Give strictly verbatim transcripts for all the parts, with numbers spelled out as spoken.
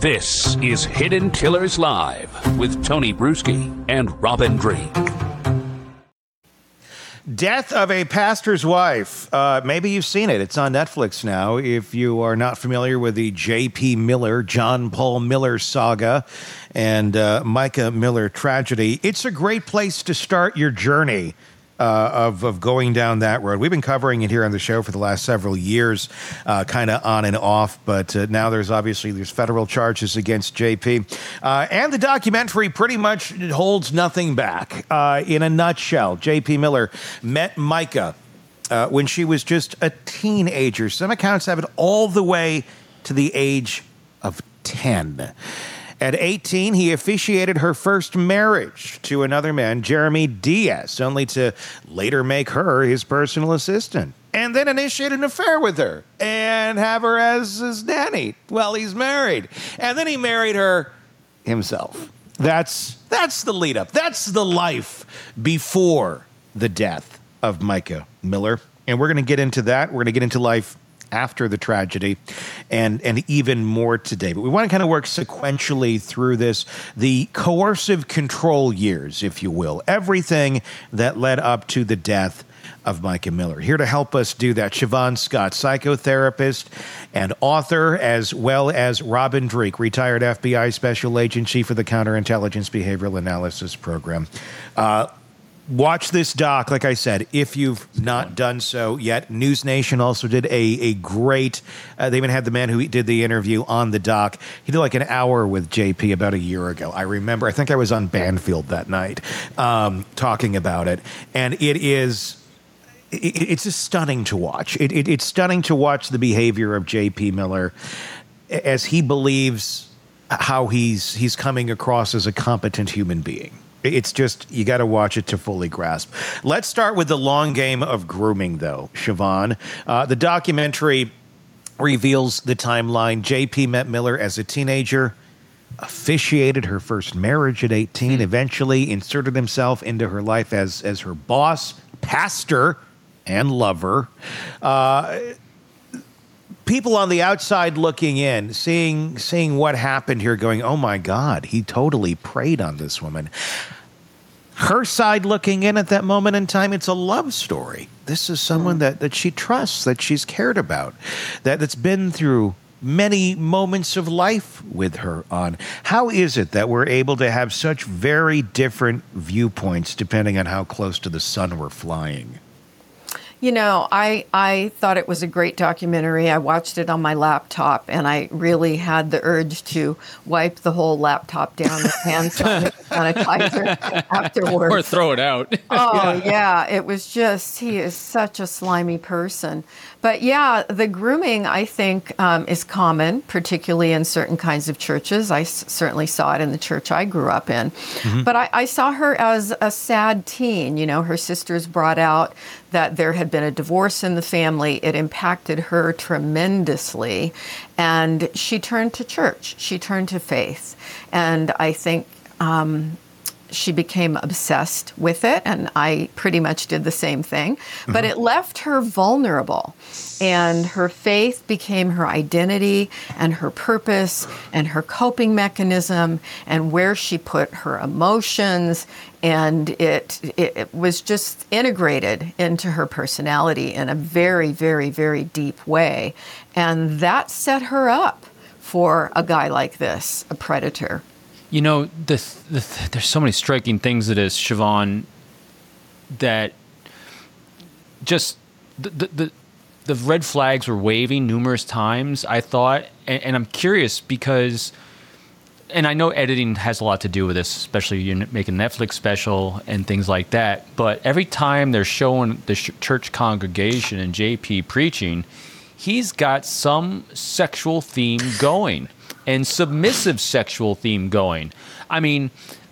This is Hidden Killers Live with Tony Bruschi and Robin Dreeke. Death of a Pastor's Wife. Uh, maybe you've seen it. It's on Netflix now. If you are not familiar with the J P. Miller, John Paul Miller saga and uh, Micah Miller tragedy, it's a great place to start your journey uh, of, of going down that road. We've been covering it here on the show for the last several years, uh, kind of on and off, but uh, now there's obviously there's federal charges against J P. Uh, and the documentary pretty much holds nothing back. Uh, in a nutshell, J P. Miller met Micah uh, when she was just a teenager. Some accounts have it all the way to the age of ten. At eighteen, he officiated her first marriage to another man, Jeremy Diaz, only to later make her his personal assistant. And then initiate an affair with her and have her as his nanny while he's married. And then he married her himself. That's that's the lead up. That's the life before the death of Micah Miller. And we're going to get into that. We're going to get into life after the tragedy and and even more today. But we want to kind of work sequentially through this, the coercive control years, if you will, everything that led up to the death of Micah Miller. Here to help us do that, Siobhan Scott, psychotherapist and author, as well as Robin Dreeke, retired F B I Special Agent, Chief of the Counterintelligence Behavioral Analysis Program. Uh, Watch this doc, like I said, if you've not done so yet. News Nation also did a, a great, uh, they even had the man who did the interview on the doc. He did like an hour with J P about a year ago. I remember, I think I was on Banfield that night um, talking about it. And it is, it, it's just stunning to watch. It, it, it's stunning to watch the behavior of J P. Miller as he believes how he's he's coming across as a competent human being. It's just, you got to watch it to fully grasp. Let's start with the long game of grooming, though, Siobhan. Uh, the documentary reveals the timeline. J P met Miller as a teenager, officiated her first marriage at eighteen, eventually inserted himself into her life as, as her boss, pastor, and lover. Uh, people on the outside looking in, seeing seeing what happened here, going, oh, my God, he totally preyed on this woman. Her side looking in at that moment in time, it's a love story. This is someone that, that she trusts, that she's cared about, that, that's been through many moments of life with her on. How is it that we're able to have such very different viewpoints depending on how close to the sun we're flying? You know, I, I thought it was a great documentary. I watched it on my laptop, and I really had the urge to wipe the whole laptop down with hand sanitizer afterwards. Or throw it out. Oh, yeah. yeah. It was just, he is such a slimy person. But yeah, the grooming, I think, um, is common, particularly in certain kinds of churches. I s- certainly saw it in the church I grew up in. Mm-hmm. But I, I saw her as a sad teen. You know, her sisters brought out that there had been a divorce in the family. It impacted her tremendously. And she turned to church. She turned to faith. And I think um, she became obsessed with it. And I pretty much did the same thing. Mm-hmm. But it left her vulnerable. And her faith became her identity and her purpose and her coping mechanism and where she put her emotions. And it, it it was just integrated into her personality in a very, very, very deep way. And that set her up for a guy like this, a predator. You know, the, the, there's so many striking things to this, Siobhan, that just the, the, the the red flags were waving numerous times, I thought. And, and I'm curious because, and I know editing has a lot to do with this, especially you're making a Netflix special and things like that. But every time they're showing the sh- church congregation and J P preaching, he's got some sexual theme going and submissive sexual theme going. I mean,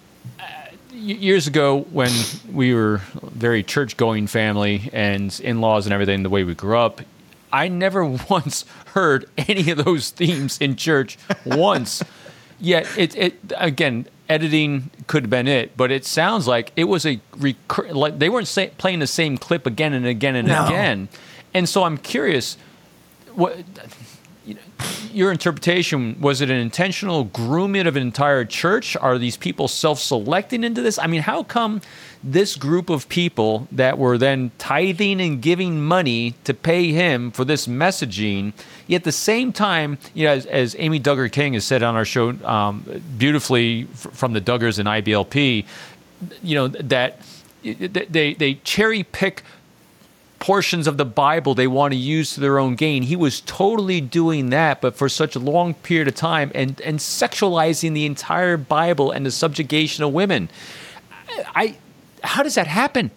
years ago when we were a very church-going family and in-laws and everything, the way we grew up, I never once heard any of those themes in church once. Yet, it, it again, editing could have been it, but it sounds like it was a recur- like they weren't say, playing the same clip again and again and no. again. And so I'm curious, what you know, your interpretation, was it an intentional grooming of an entire church? Are these people self-selecting into this? I mean, how come this group of people that were then tithing and giving money to pay him for this messaging, yet at the same time, you know, as, as Amy Duggar King has said on our show um, beautifully f- from the Duggars and I B L P, you know, that they they cherry pick portions of the Bible they want to use to their own gain. He was totally doing that, but for such a long period of time, and, and sexualizing the entire Bible and the subjugation of women. I, how does that happen?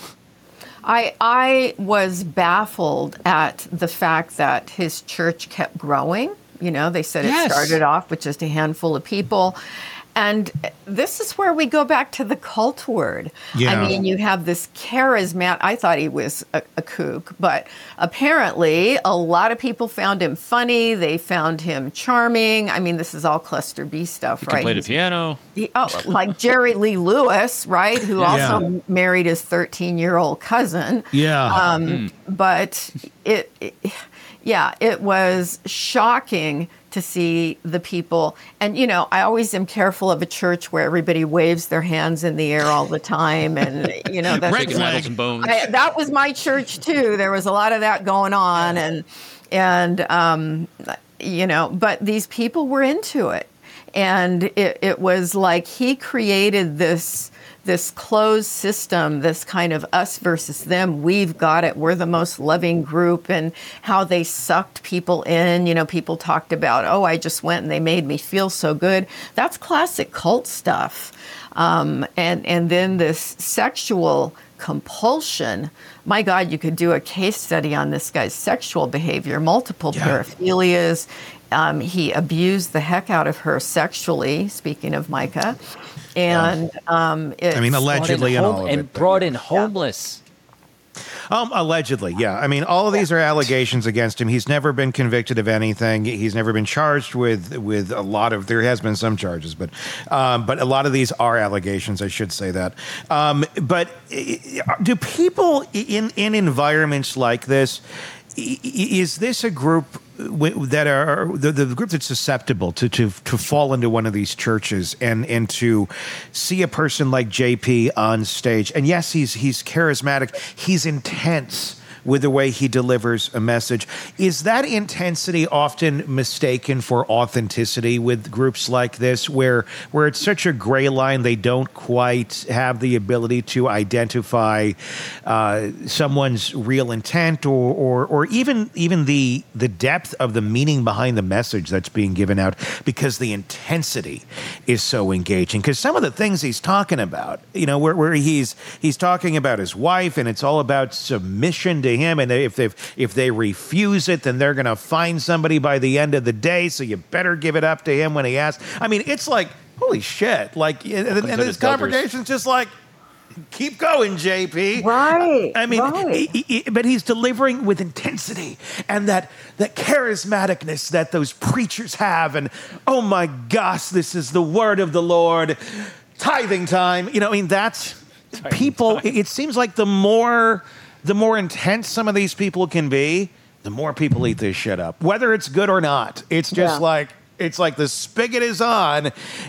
I I was baffled at the fact that his church kept growing. You know, they said Yes. it started off with just a handful of people. And this is where we go back to the cult word. Yeah. I mean, you have this charismatic, I thought he was a, a kook, but apparently a lot of people found him funny. They found him charming. I mean, this is all cluster B stuff, He right? can play the He's- piano. he- oh, like Jerry Lee Lewis, right? Who Yeah. also married his thirteen-year-old cousin. Yeah. Um, But it, it, yeah, it was shocking to see the people. And, you know, I always am careful of a church where everybody waves their hands in the air all the time. And, you know, that's Red Breaking flag. rattles and bones. I, that was my church too. There was a lot of that going on, and and um, you know, but these people were into it, and it, it was like he created this this closed system, this kind of us versus them. We've got it. We're the most loving group, and how they sucked people in. You know, people talked about, oh, I just went and they made me feel so good. That's classic cult stuff. Um, and and then this sexual compulsion. My God, you could do a case study on this guy's sexual behavior, multiple Yeah. paraphilias. Um, he abused the heck out of her sexually, speaking of Micah. And um, it's, I mean, allegedly and Home- all of and it. but- brought in homeless. Um, allegedly, yeah. I mean, all of these are allegations against him. He's never been convicted of anything. He's never been charged with with a lot of. There has been some charges, but um, but a lot of these are allegations. I should say that. Um, but uh, do people in in environments like this? i- i- Is this a group w- that are the, the group that's susceptible to, to to fall into one of these churches and and to see a person like J P on stage? And yes, he's he's charismatic. He's intense with the way he delivers a message. Is that intensity often mistaken for authenticity with groups like this, where where it's such a gray line they don't quite have the ability to identify uh, someone's real intent, or or or even even the the depth of the meaning behind the message that's being given out, because the intensity is so engaging? Because some of the things he's talking about, you know, where, where he's he's talking about his wife, and it's all about submission to him, and if they if they refuse it, then they're going to find somebody by the end of the day, so you better give it up to him when he asks. I mean, it's like, holy shit. Like, and, and to this the Duggars. congregation's just like, keep going, J P. Right, I mean, right. he- he- but he's delivering with intensity and that that charismaticness that those preachers have. And oh my gosh, this is the word of the Lord. Tithing time. You know, I mean, that's people. It, it seems like the more the more intense some of these people can be, the more people eat this shit up, whether it's good or not. It's just Yeah. like. It's like the spigot is on,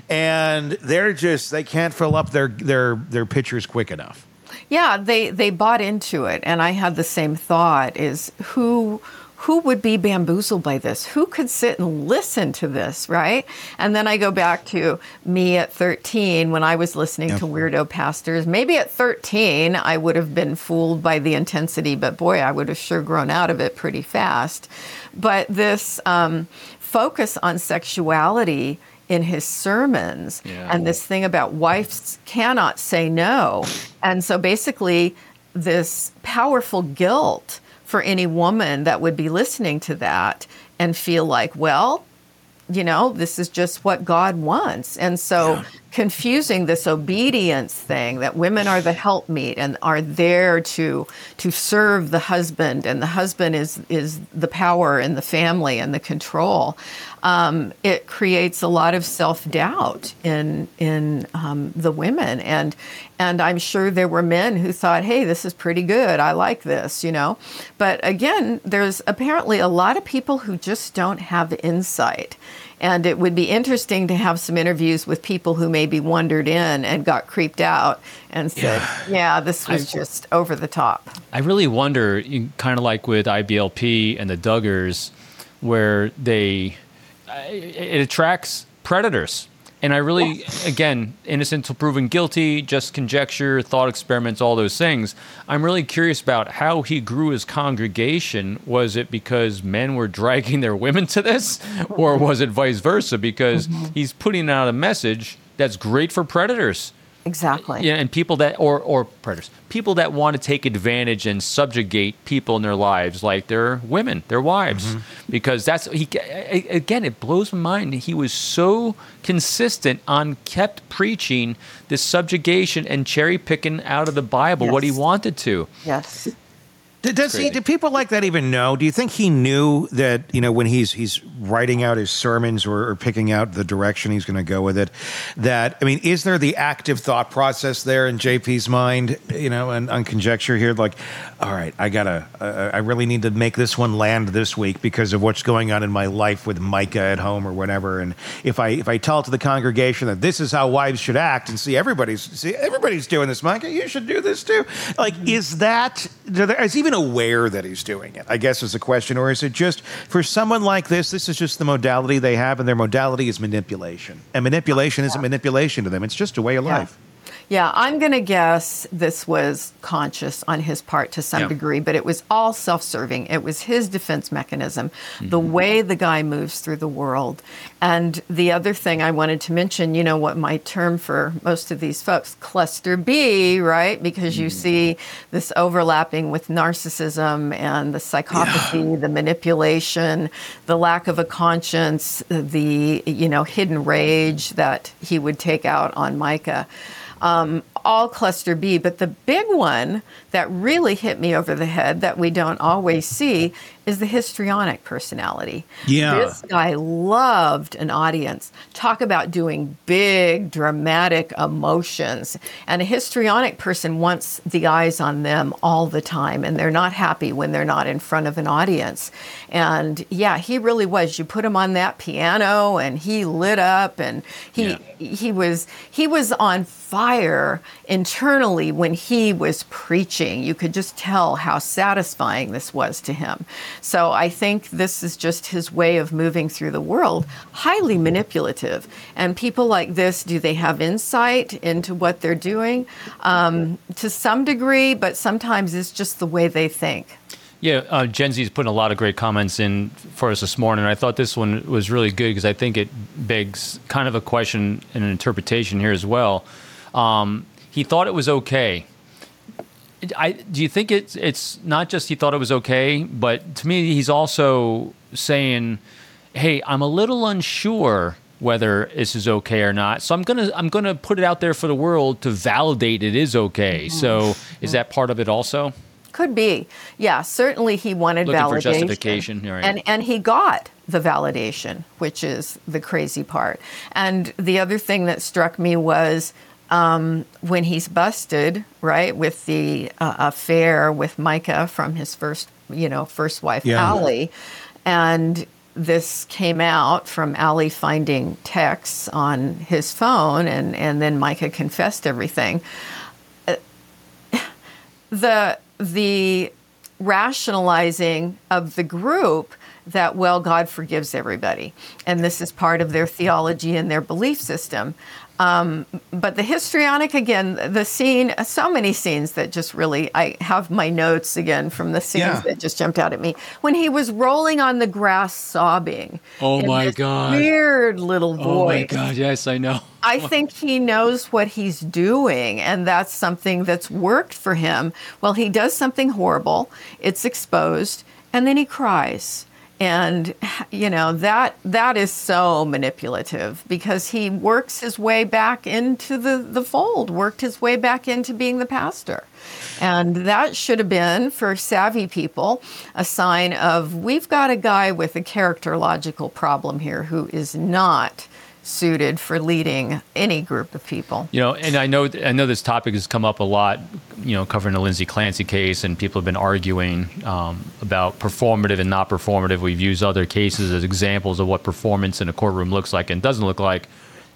and they're just they can't fill up their their their pitchers quick enough. Yeah, they they bought into it, and I had the same thought: is who who would be bamboozled by this? Who could sit and listen to this, right? And then I go back to me at thirteen when I was listening Yep. to weirdo pastors. Maybe at thirteen I would have been fooled by the intensity, but boy, I would have sure grown out of it pretty fast. But this um, focus on sexuality in his sermons, Yeah. and this thing about wives cannot say no. And so basically this powerful guilt for any woman that would be listening to that and feel like, well, you know, this is just what God wants. And so confusing this obedience thing that women are the helpmeet and are there to to serve the husband, and the husband is is the power in the family and the control. Um, it creates a lot of self-doubt in in um, the women, and and I'm sure there were men who thought, hey, this is pretty good, I like this, you know. But again, there's apparently a lot of people who just don't have insight. And it would be interesting to have some interviews with people who maybe wandered in and got creeped out and said, yeah, yeah this was I, just over the top. I really wonder, kind of like with I B L P and the Duggars, where they, it attracts predators. And I really, again, innocent till proven guilty, just conjecture, thought experiments, all those things. I'm really curious about how he grew his congregation. Was it because men were dragging their women to this? Or was it vice versa? Because mm-hmm. he's putting out a message that's great for predators. Exactly. Yeah, and people that, or, or predators, people that want to take advantage and subjugate people in their lives, like their women, their wives, mm-hmm. because that's, he, again, it blows my mind. He was so consistent on kept preaching this subjugation and cherry picking out of the Bible yes. what he wanted to. Yes. Does he? Do people like that even know? Do you think he knew that, you know, when he's he's writing out his sermons or, or picking out the direction he's going to go with it, that, I mean, is there the active thought process there in J P's mind, you know, and on conjecture here, like, all right, I gotta, uh, I really need to make this one land this week because of what's going on in my life with Micah at home or whatever, and if I if I tell it to the congregation that this is how wives should act, and see everybody's see everybody's doing this, Micah, you should do this too. Like, is that is even aware that he's doing it, I guess, is the question, or is it just for someone like this, this is just the modality they have, and their modality is manipulation, and manipulation yeah. isn't manipulation to them, it's just a way of yeah. life. Yeah, I'm going to guess this was conscious on his part to some yeah. degree, but it was all self-serving. It was his defense mechanism, mm-hmm. the way the guy moves through the world. And the other thing I wanted to mention, you know, what my term for most of these folks, cluster B, right? Because you mm-hmm. see this overlapping with narcissism and the psychopathy, yeah. the manipulation, the lack of a conscience, the, you know, hidden rage that he would take out on Micah. Um, all cluster B, but the big one that really hit me over the head that we don't always see is the histrionic personality. Yeah. This guy loved an audience. Talk about doing big, dramatic emotions. And a histrionic person wants the eyes on them all the time, and they're not happy when they're not in front of an audience. And yeah, he really was. You put him on that piano, and he lit up, and he yeah. he was he was on fire internally when he was preaching. You could just tell how satisfying this was to him. So I think this is just his way of moving through the world, highly manipulative. And people like this, do they have insight into what they're doing? Um, to some degree, but sometimes it's just the way they think. Yeah, uh, Gen Z's putting a lot of great comments in for us this morning. I thought this one was really good because I think it begs kind of a question and an interpretation here as well. Um, he thought it was okay. I, do you think it's it's not just he thought it was okay, but to me he's also saying, "Hey, I'm a little unsure whether this is okay or not, so I'm gonna I'm gonna put it out there for the world to validate it is okay." Mm-hmm. So is that part of it also? Could be. Yeah, certainly he wanted Looking validation. for justification. Right. And and he got the validation, which is the crazy part. And the other thing that struck me was um, when he's busted, right, with the uh, affair with Micah from his first, you know, first wife, yeah. Allie, and this came out from Allie finding texts on his phone, and, and then Micah confessed everything. Uh, the the rationalizing of the group that, well, God forgives everybody, and this is part of their theology and their belief system. Um, but the histrionic, again, the scene, so many scenes that just really, I have my notes again from the scenes yeah. that just jumped out at me. When he was rolling on the grass sobbing. Oh my God. Weird little voice. Oh my God, yes, I know. I think he knows what he's doing, and that's something that's worked for him. Well, he does something horrible, it's exposed, and then he cries. And, you know, that that is so manipulative because he works his way back into the, the fold, worked his way back into being the pastor. And that should have been, for savvy people, a sign of we've got a guy with a characterological problem here who is not suited for leading any group of people. You know, and I know I know this topic has come up a lot, you know, covering the Lindsay Clancy case, and people have been arguing um, about performative and not performative. We've used other cases as examples of what performance in a courtroom looks like and doesn't look like.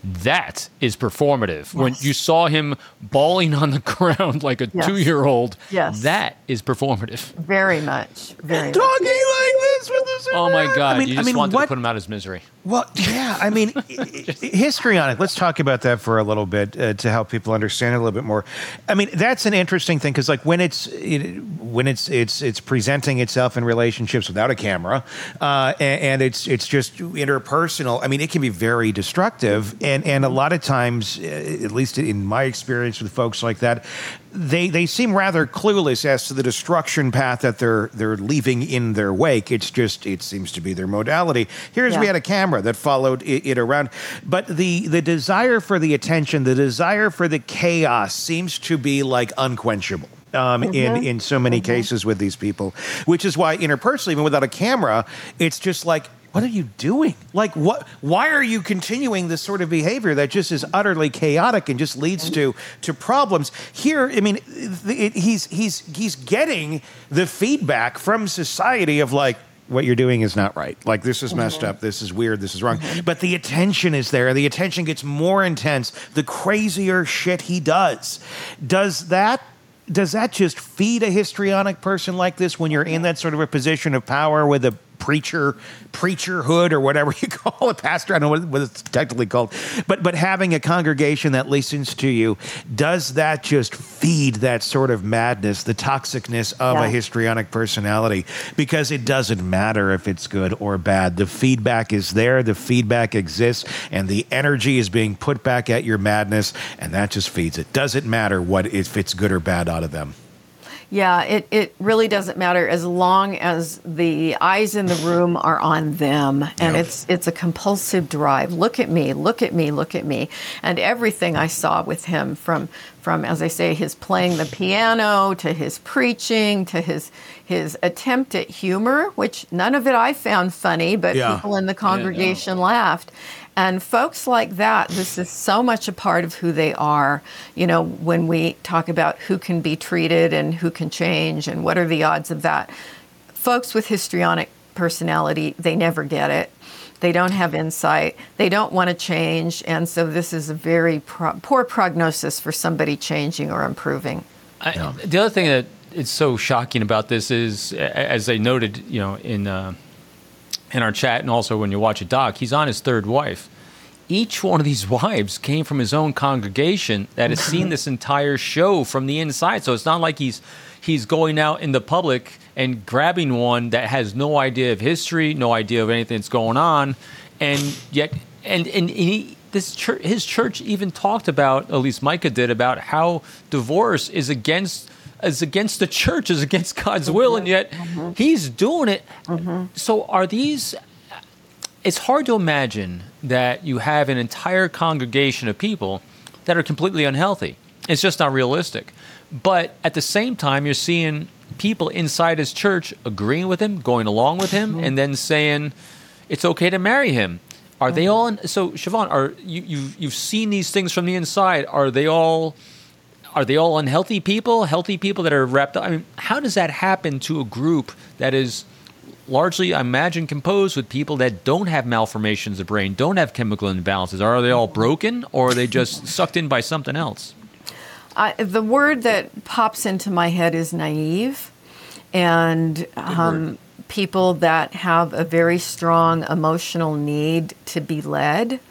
That is performative. Yes. When you saw him bawling on the ground like a yes. two-year-old, yes. that is is very much. Very talking much. like this with this. Oh my God! I mean, you just I mean, wanted what? to put him out of his misery. Well, yeah. I mean, histrionic. Let's talk about that for a little bit uh, to help people understand it a little bit more. I mean, that's an interesting thing because, like, when it's it, when it's it's it's presenting itself in relationships without a camera, uh, and, and it's it's just interpersonal. I mean, it can be very destructive, and and a lot of times, uh, at least in my experience with folks like that, they they seem rather clueless as to the destruction path that they're they're leaving in their wake. It's just it seems to be their modality. Here's yeah. we had a camera that followed it, it around, but the the desire for the attention, the desire for the chaos seems to be like unquenchable. Um, mm-hmm. in, in so many mm-hmm. cases with these people, which is why interpersonally, even without a camera, it's just like, what are you doing? Like, what? Why are you continuing this sort of behavior that just is utterly chaotic and just leads to to problems? Here, I mean, it, he's he's he's getting the feedback from society of like, what you're doing is not right. Like, this is messed mm-hmm. up. This is weird. This is wrong. Mm-hmm. But the attention is there. The attention gets more intense the crazier shit he does. Does that? Does that just feed a histrionic person like this when you're in that sort of a position of power with a preacher, preacherhood, or whatever you call it, pastor? I don't know what, what it's technically called. But but having a congregation that listens to you, does that just feed that sort of madness, the toxicness of yeah. a histrionic personality? Because it doesn't matter if it's good or bad. The feedback is there. The feedback exists. And the energy is being put back at your madness. And that just feeds it. Doesn't matter what if it's good or bad out of them. Yeah, it, it really doesn't matter as long as the eyes in the room are on them. And yep. it's it's a compulsive drive. Look at me, look at me, look at me. And everything I saw with him from, from as I say, his playing the piano to his preaching to his his attempt at humor, which none of it I found funny, but yeah. people in the congregation yeah, no. laughed. And folks like that, this is so much a part of who they are. You know, when we talk about who can be treated and who can change and what are the odds of that, folks with histrionic personality, they never get it. They don't have insight. They don't want to change. And so this is a very pro- poor prognosis for somebody changing or improving. I, yeah. The other thing that is so shocking about this is, as I noted, you know, in... Uh, in our chat, and also when you watch a doc, he's on his third wife. Each one of these wives came from his own congregation that has seen this entire show from the inside. So it's not like he's he's going out in the public and grabbing one that has no idea of history, no idea of anything that's going on, and yet, and and he, this church, his church even talked about, at least Micah did, about how divorce is against. is against the church, is against God's will, and yet mm-hmm. he's doing it. Mm-hmm. So are these, it's hard to imagine that you have an entire congregation of people that are completely unhealthy. It's just not realistic. But at the same time, you're seeing people inside his church agreeing with him, going along with him, mm-hmm. and then saying it's okay to marry him. Are mm-hmm. they all, in, so Siobhan, are you, you've, you've seen these things from the inside. Are they all... Are they all unhealthy people, healthy people that are wrapped up? I mean, how does that happen to a group that is largely, I imagine, composed with people that don't have malformations of the brain, don't have chemical imbalances? Are they all broken, or are they just sucked in by something else? Uh, the word that pops into my head is naive, and um, people that have a very strong emotional need to be led,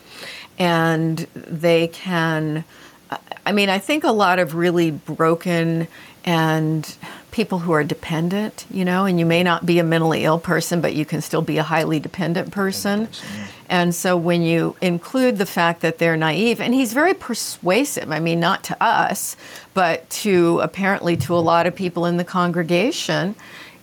and they can... I mean, I think a lot of really broken and people who are dependent, you know, and you may not be a mentally ill person, but you can still be a highly dependent person. And so when you include the fact that they're naive, and he's very persuasive, I mean, not to us, but to apparently to a lot of people in the congregation,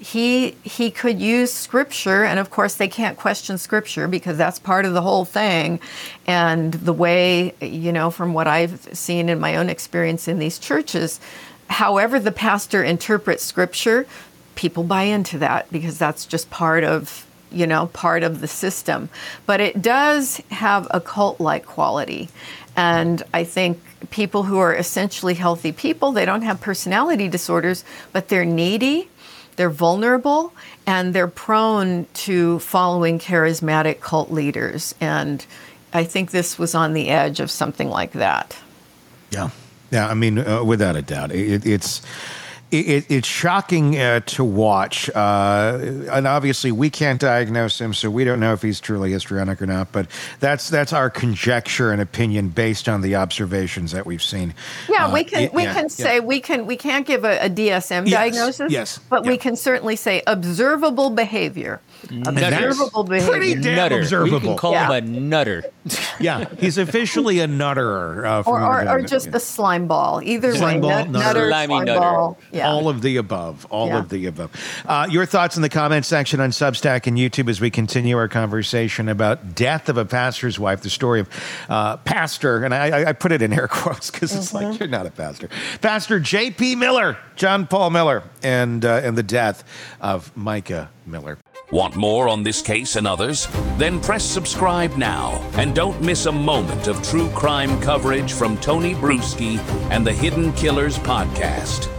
he he could use scripture, and of course they can't question scripture because that's part of the whole thing. And the way, you know, from what I've seen in my own experience in these churches, however the pastor interprets scripture, people buy into that because that's just part of, you know, part of the system. But it does have a cult-like quality. And I think people who are essentially healthy people, they don't have personality disorders, but they're needy, they're vulnerable, and they're prone to following charismatic cult leaders. And I think this was on the edge of something like that. Yeah. Yeah, I mean, uh, without a doubt. It, it's... It, it's shocking uh, to watch, uh, and obviously we can't diagnose him, so we don't know if he's truly histrionic or not. But that's that's our conjecture and opinion based on the observations that we've seen. Yeah, we uh, can it, we yeah, can yeah. say we can we can't give a, a D S M Yes, diagnosis, yes, but we yeah. can certainly say observable behavior. Observable behavior. Pretty damn Nutter. observable. We can call Yeah. him a nutter. Yeah, he's officially a nutterer. Uh, from Or, what or, we're or doing. just a slime ball. Either Slime way, ball, nut- nutter. nutter, Slimy slime nutter. ball. Yeah. All of the above. All Yeah. of the above. Uh, your thoughts in the comment section on Substack and YouTube as we continue our conversation about death of a pastor's wife, the story of uh, Pastor, and I, I- I put it in air quotes because it's Mm-hmm. like, you're not a pastor. Pastor J P Miller, John Paul Miller, and, uh, and the death of Micah Miller. Want more on this case and others? Then press subscribe now and don't miss a moment of true crime coverage from Tony Bruschi and the Hidden Killers podcast.